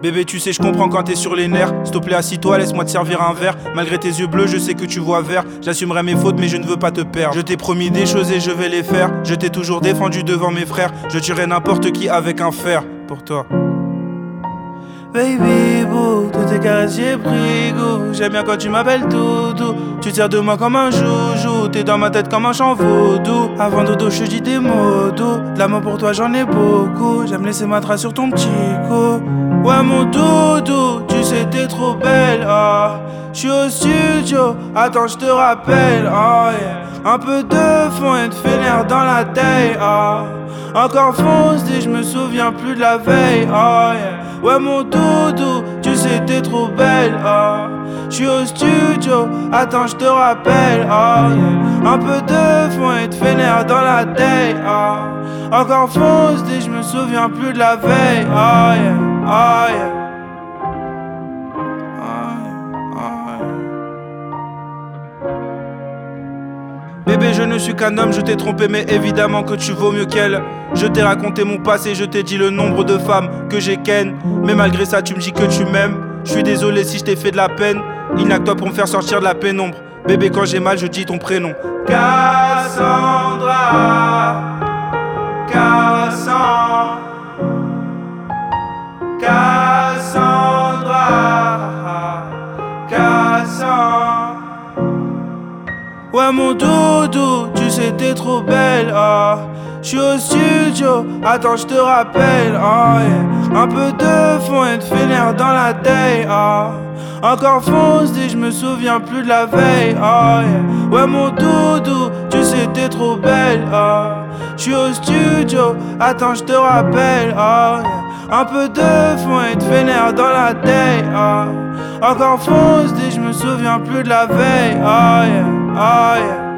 Bébé, tu sais, je comprends quand t'es sur les nerfs. S'il te plaît, assis-toi, laisse-moi te servir un verre. Malgré tes yeux bleus, je sais que tu vois vert. J'assumerai mes fautes, mais je ne veux pas te perdre. Je t'ai promis des choses et je vais les faire. Je t'ai toujours défendu devant mes frères. Je tuerai n'importe qui avec un fer. Pour toi. Baby boo, toutes tes caresses j'ai pris goût. J'aime bien quand tu m'appelles Doudou. Tu te sers de moi comme un joujou. T'es dans ma tête comme un chant vaudou. Avant dodo je dis des mots doux. De l'amour pour toi j'en ai beaucoup. J'aime laisser ma trace sur ton petit cou. Ouais mon doudou, tu sais t'es trop belle. Ah, j'suis au studio, attends je te rappelle. Ah yeah. Un peu de fond et de fainéant dans la taille. Ah, encore fonce et je me souviens plus de la veille. Ah yeah. Ouais mon doudou, tu sais t'es trop belle. Ah, j'suis au studio, attends je te rappelle. Ah yeah. Un peu de fond et de fainéant dans la taille. Ah, encore fonce et je me souviens plus de la veille. Ah yeah. Ah yeah. Bébé, je ne suis qu'un homme, je t'ai trompé, mais évidemment que tu vaux mieux qu'elle. Je t'ai raconté mon passé, je t'ai dit le nombre de femmes que j'ai ken. Mais malgré ça, tu me dis que tu m'aimes. Je suis désolé si je t'ai fait de la peine. Il n'y a que toi pour me faire sortir de la pénombre. Bébé, quand j'ai mal, je dis ton prénom. Cassandra, Cassandra, Cassandra, Cassandra. Ouais mon doudou, tu sais t'es trop belle. Ah, j'suis au studio, attends je te rappelle. Ah yeah. Un peu de fond et de fainéant dans la taille. Ah, encore fonce et je me souviens plus de la veille. Ah yeah. Ouais mon doudou, tu sais t'es trop belle. Ah, j'suis au studio, attends je te rappelle. Ah yeah. Un peu de fond et de fainéant dans la taille. Ah, encore fonce et je me souviens plus de la veille. Ah yeah. Ah yeah.